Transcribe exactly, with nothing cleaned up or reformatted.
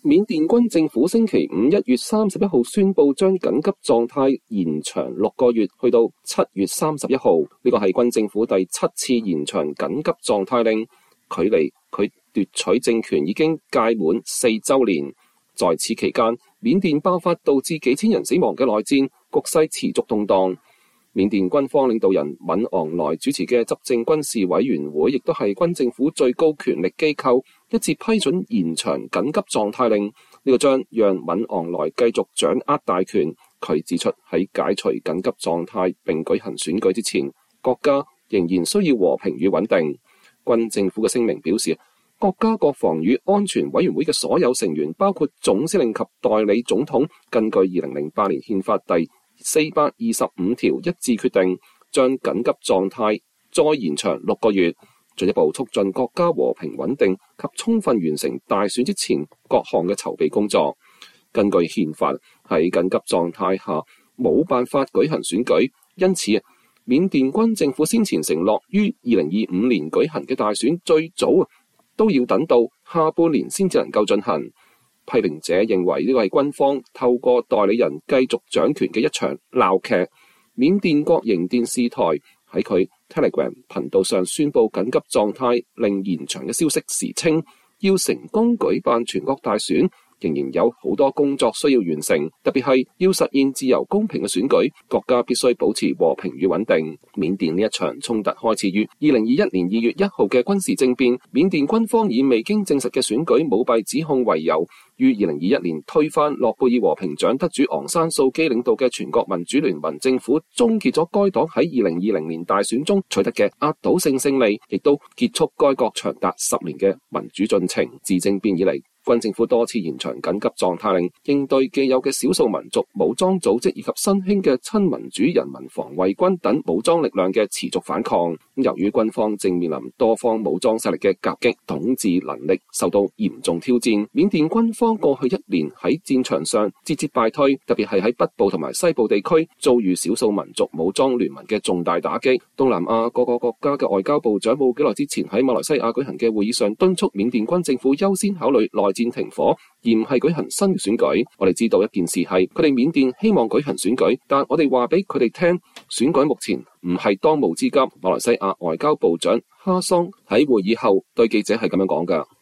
緬甸軍政府星期五一月三十一號宣布將緊急狀態延長六個月，去到七月三十一號。呢個係軍政府第七次延長緊急狀態令，距離佢奪取政權已經屆滿四週年。在此期間，緬甸爆發導致幾千人死亡嘅內戰，局勢持續動盪。緬甸軍方領導人敏昂萊主持嘅執政軍事委員會，亦都係軍政府最高權力機構，一致批准延長緊急狀態令。呢、這個將讓敏昂萊繼續掌握大權。佢指出，喺解除緊急狀態並舉行選舉之前，國家仍然需要和平與穩定。軍政府嘅聲明表示，國家國防與安全委員會嘅所有成員，包括總司令及代理總統，根據二零零八年憲法第四百二十五條一致決定，將緊急狀態再延長六個月，進一步促進國家和平穩定及充分完成大選之前各項嘅籌備工作。根據憲法，喺緊急狀態下冇辦法舉行選舉，因此緬甸軍政府先前承諾於二零二五年舉行嘅大選，最早都要等到下半年先至能夠進行。批評者認為呢個係軍方透過代理人繼續掌權嘅一場鬧劇。緬甸國營電視台喺佢 Telegram 頻道上宣布緊急狀態令延長嘅消息時稱，要成功舉辦全國大選，仍然有好多工作需要完成，特別係要實現自由公平嘅選舉，國家必須保持和平與穩定。緬甸呢一場衝突開始於二零二一年二月一號嘅軍事政變，緬甸軍方以未經證實嘅選舉舞弊指控為由，於二零二一年推翻諾貝爾和平獎得主昂山素基領導嘅全國民主聯盟政府，終結咗該黨喺二零二零年大選中取得嘅壓倒性勝利，亦都結束該國長達十年嘅民主進程。自政變以嚟，軍政府多次延長緊急狀態令，應對既有嘅少數民族武裝組織以及新興嘅親民主人民防衛軍等武裝力量嘅持續反抗。由於軍方正面臨多方武裝勢力嘅夾擊，統治能力受到嚴重挑戰。緬甸軍方過去一年喺戰場上節節敗退，特別係喺北部同埋西部地區遭遇少數民族武裝聯盟嘅重大打擊。東南亞各個國家嘅外交部長冇幾耐之前喺馬來西亞舉行嘅會議上，敦促緬甸軍政府優先考慮內戰停火，而唔係舉行新嘅選舉。我哋知道一件事係，佢哋緬甸希望舉行選舉，但我哋話俾佢哋聽，選舉目前唔係當務之急。馬來西亞外交部長哈桑喺會議後對記者係咁樣講㗎。